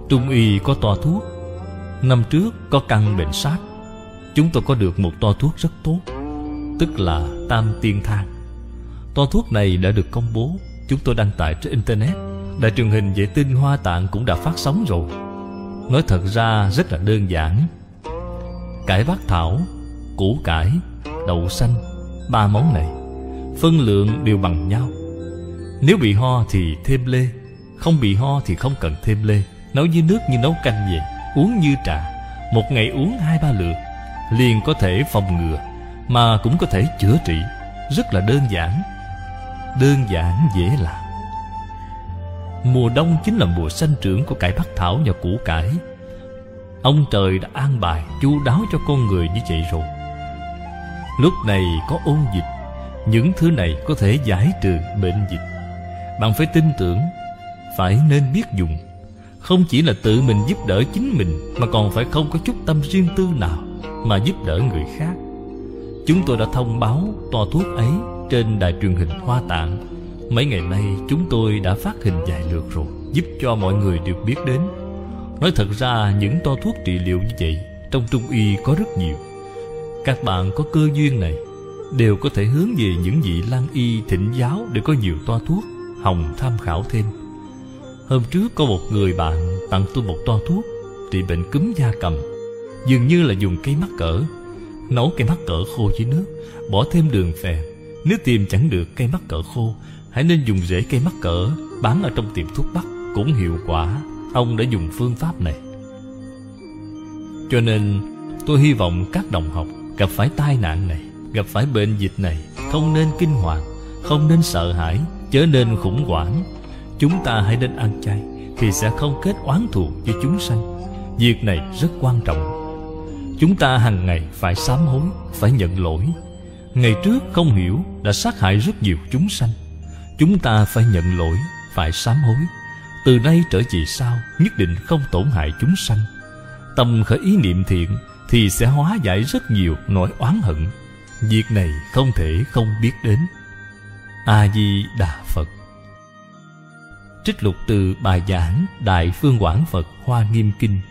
Trung y có toa thuốc. Năm trước có căn bệnh sát, chúng tôi có được một toa thuốc rất tốt, tức là Tam Tiên Thang. Toa thuốc này đã được công bố, chúng tôi đăng tải trên Internet. Đài truyền hình vệ tinh Hoa Tạng cũng đã phát sóng rồi. Nói thật ra rất là đơn giản. Cải bát thảo, củ cải, đậu xanh, 3 món này phân lượng đều bằng nhau. Nếu bị ho thì thêm lê, không bị ho thì không cần thêm lê. Nấu với nước như nấu canh vậy, uống như trà. Một ngày uống 2-3 lượt liền có thể phòng ngừa, mà cũng có thể chữa trị. Rất là đơn giản. Đơn giản dễ làm. Mùa đông chính là mùa sanh trưởng của cải bát thảo và củ cải. Ông trời đã an bài chu đáo cho con người như vậy rồi. Lúc này có ôn dịch, những thứ này có thể giải trừ bệnh dịch. Bạn phải tin tưởng, phải nên biết dùng. Không chỉ là tự mình giúp đỡ chính mình, mà còn phải không có chút tâm riêng tư nào mà giúp đỡ người khác. Chúng tôi đã thông báo toa thuốc ấy trên đài truyền hình Hoa Tạng. Mấy ngày nay chúng tôi đã phát hình vài lượt rồi, giúp cho mọi người được biết đến. Nói thật ra những toa thuốc trị liệu như vậy trong Trung y có rất nhiều. Các bạn có cơ duyên này đều có thể hướng về những vị Lan y thịnh giáo để có nhiều toa thuốc hồng tham khảo thêm. Hôm trước có một người bạn tặng tôi một toa thuốc trị bệnh cúm gia cầm. Dường như là dùng cây mắc cỡ. Nấu cây mắc cỡ khô với nước, bỏ thêm đường phèn. Nếu tìm chẳng được cây mắc cỡ khô, hãy nên dùng rễ cây mắc cỡ bán ở trong tiệm thuốc bắc, cũng hiệu quả. Ông đã dùng phương pháp này. Cho nên tôi hy vọng các đồng học gặp phải tai nạn này, gặp phải bệnh dịch này, không nên kinh hoàng, không nên sợ hãi, chớ nên khủng hoảng. Chúng ta hãy nên ăn chay, thì sẽ không kết oán thù với chúng sanh. Việc này rất quan trọng. Chúng ta hàng ngày phải sám hối, phải nhận lỗi. Ngày trước không hiểu đã sát hại rất nhiều chúng sanh. Chúng ta phải nhận lỗi, phải sám hối. Từ nay trở về sau nhất định không tổn hại chúng sanh. Tâm khởi ý niệm thiện thì sẽ hóa giải rất nhiều nỗi oán hận. Việc này không thể không biết đến. A Di Đà Phật. Trích lục từ bài giảng Đại Phương Quảng Phật Hoa Nghiêm Kinh.